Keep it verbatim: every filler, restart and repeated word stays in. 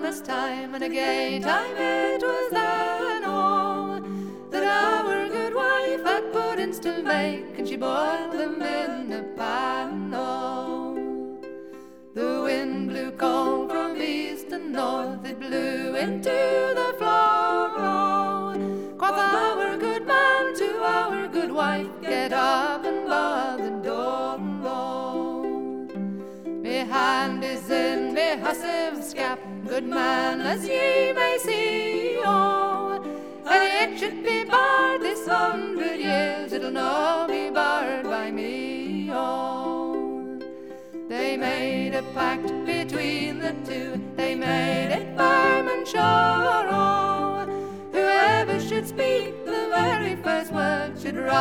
harvest time and a gay time it was then, oh, that our good wife had puddings to make, and she boiled them in a pan, oh. The wind blew cold from east and north, it blew into the floor, oh. Quoth our good man to our good wife, get up and bar the door, oh. Me hand is in me hussive's cap, good man, as ye may see, oh. And it should be barred this hundred years, it'll no be barred by me, oh. They made a pact between the two, they made it firm and sure, oh. Whoever should speak the very first word should rise